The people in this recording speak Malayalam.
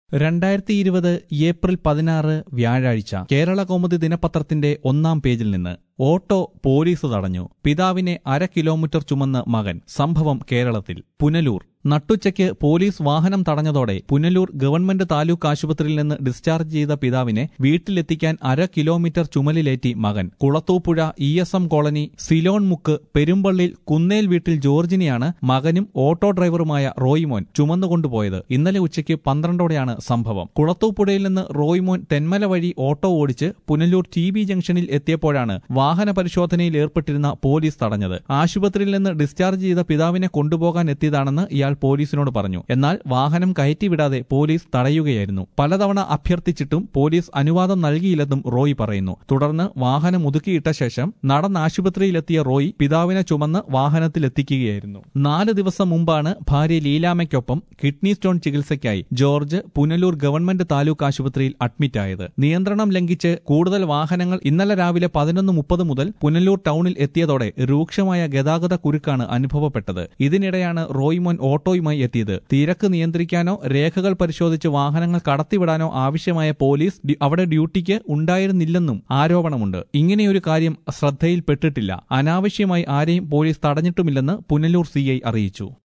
2020 ഏപ്രിൽ 16 വ്യാഴാഴ്ച കേരള കൗമുദി ദിനപത്രത്തിന്റെ ഒന്നാം പേജിൽ നിന്ന് ഓട്ടോ പോലീസ് തടഞ്ഞു. പിതാവിനെ 1/2 കിലോമീറ്റർ ചുമന്ന് മകൻ. സംഭവം കേരളത്തിൽ. പുനലൂർ. നട്ടുച്ചയ്ക്ക് പോലീസ് വാഹനം തടഞ്ഞതോടെ പുനലൂർ ഗവൺമെന്റ് താലൂക്ക് ആശുപത്രിയിൽ നിന്ന് ഡിസ്ചാർജ് ചെയ്ത പിതാവിനെ വീട്ടിലെത്തിക്കാൻ 1/2 കിലോമീറ്റർ ചുമലിലേറ്റി മകൻ. കുളത്തൂപ്പുഴ ESM കോളനി സിലോൺ മുക്ക് പെരുമ്പള്ളിൽ കുന്നേൽ വീട്ടിൽ ജോർജിനെയാണ് മകനും ഓട്ടോ ഡ്രൈവറുമായ റോയിമോൻ ചുമന്നുകൊണ്ടുപോയത്. ഇന്നലെ ഉച്ചയ്ക്ക് 12ഓടെയാണ് സംഭവം. കുളത്തൂപ്പുഴയിൽ നിന്ന് റോയിമോൻ തെന്മല വഴി ഓട്ടോ ഓടിച്ച് പുനലൂർ TB ജംഗ്ഷനിൽ എത്തിയപ്പോഴാണ് വാഹന പരിശോധനയിൽ ഏർപ്പെട്ടിരുന്ന പോലീസ് തടഞ്ഞത്. ആശുപത്രിയിൽ നിന്ന് ഡിസ്ചാർജ് ചെയ്ത പിതാവിനെ കൊണ്ടുപോകാൻ എത്തിയതാണെന്ന് ഇയാൾ പോലീസിനോട് പറഞ്ഞു. എന്നാൽ വാഹനം കയറ്റിവിടാതെ പോലീസ് തടയുകയായിരുന്നു. പലതവണ അഭ്യർത്ഥിച്ചിട്ടും പോലീസ് അനുവാദം നൽകിയില്ലെന്നും റോയ് പറയുന്നു. തുടർന്ന് വാഹനം ഒതുക്കിയിട്ട ശേഷം നടന്ന് ആശുപത്രിയിലെത്തിയ റോയ് പിതാവിനെ ചുമന്ന് വാഹനത്തിലെത്തിക്കുകയായിരുന്നു. 4 ദിവസം മുമ്പാണ് ഭാര്യ ലീലാമ്മയ്ക്കൊപ്പം കിഡ്നി സ്റ്റോൺ ചികിത്സയ്ക്കായി ജോർജ് പുനലൂർ ഗവൺമെന്റ് താലൂക്ക് ആശുപത്രിയിൽ അഡ്മിറ്റായത്. നിയന്ത്രണം ലംഘിച്ച് കൂടുതൽ വാഹനങ്ങൾ ഇന്നലെ രാവിലെ 11:30 മുതൽ പുനലൂർ ടൗണിൽ എത്തിയതോടെ രൂക്ഷമായ ഗതാഗത കുരുക്കാണ് അനുഭവപ്പെട്ടത്. ഇതിനിടെയാണ് റോയ്മോൻ ഓട്ടോയുമായി എത്തിയത്. തിരക്ക് നിയന്ത്രിക്കാനോ രേഖകൾ പരിശോധിച്ച് വാഹനങ്ങൾ കടത്തിവിടാനോ ആവശ്യമായ പോലീസ് അവിടെ ഡ്യൂട്ടിക്ക് ഉണ്ടായിരുന്നില്ലെന്നും ആരോപണമുണ്ട്. ഇങ്ങനെയൊരു കാര്യം ശ്രദ്ധയിൽപ്പെട്ടിട്ടില്ല. അനാവശ്യമായി ആരെയും പോലീസ് തടഞ്ഞിട്ടുമില്ലെന്ന് പുനലൂർ CI അറിയിച്ചു.